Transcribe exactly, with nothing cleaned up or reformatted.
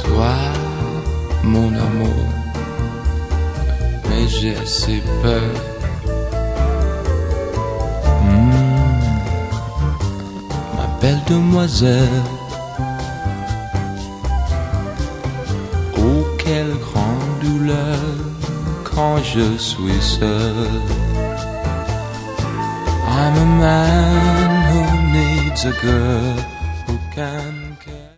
toi, mon amour, mais j'ai assez peur. Mmh, ma belle demoiselle, oh quelle grande douleur quand je suis seul. I'm a man who needs a girl who can